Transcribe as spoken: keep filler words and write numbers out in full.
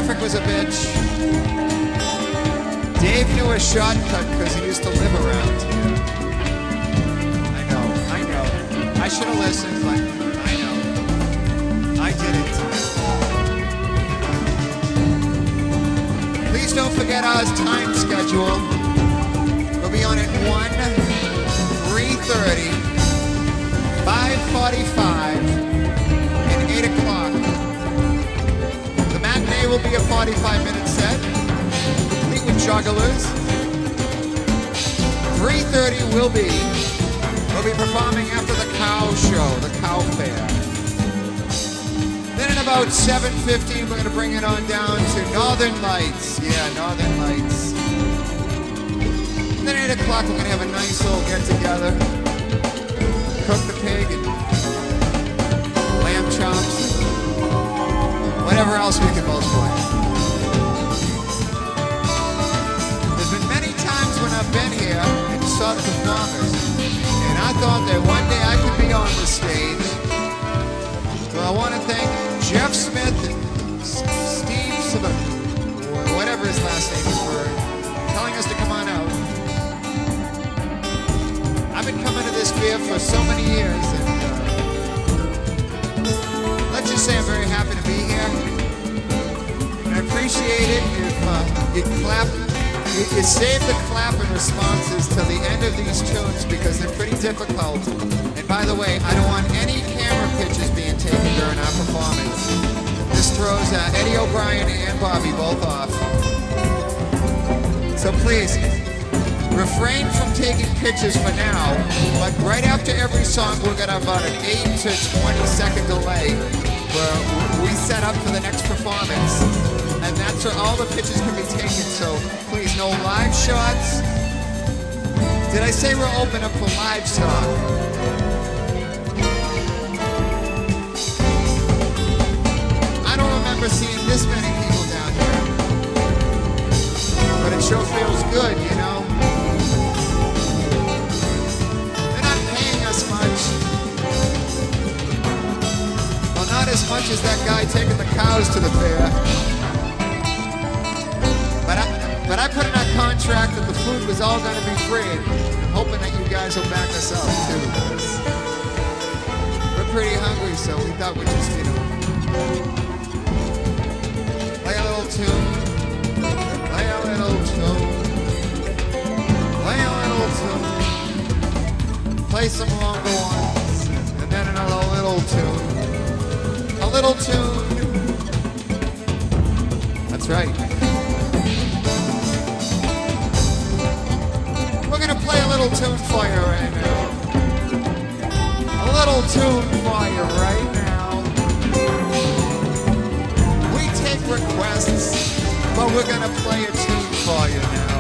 traffic was a bitch. Dave knew a shortcut because he used to live around here. I know, I know. I should have listened, but I know. I didn't. Please don't forget our time schedule. We'll be on at one, three thirty, five forty-five, and eight o'clock. The matinee will be a forty-five minute set, complete with jugglers. three thirty will be, we'll be performing after the cow show, the cow fair. Then at about seven fifteen, we're going to bring it on down to Northern Lights. Yeah, Northern Lights. And then at eight o'clock, we're going to have a nice little get-together. Cook the pig and lamb chops. Whatever else we can both play. There's been many times when I've been here and saw the performers, and I thought that one day I could be on the stage. So I want to thank Jeff Smith and Steve Smith, whatever his last name is, for telling us to come on out. I've been coming to this fair for so many years, and uh, let's just say I'm very happy to be here. And I appreciate it if uh, you clap, you, you save the clap and responses till the end of these tunes because they're pretty difficult. And by the way, I don't want any camera pictures being taken during our performance. This throws uh, Eddie O'Brien and Bobby both off. So please, refrain from taking pictures for now, but right after every song we're going to have about an eight to twenty second delay where we set up for the next performance, and that's where all the pictures can be taken. So please, no live shots. Did I say we're open up for livestock? I don't remember seeing this many people down here, but it sure feels good, you know? They're not paying us much. Well, not as much as that guy taking the cows to the fair. But I, but I put in our contract that the food was all going to be free. I'm hoping that you guys will back us up, too. We're pretty hungry, so we thought we'd just, you know, play a little tune, play a little tune, play a little tune, play some longer ones, and then another little tune, a little tune. That's right. We're gonna play a little tune for you right now. A little tune for you right now. Requests, but we're gonna play a tune for you now.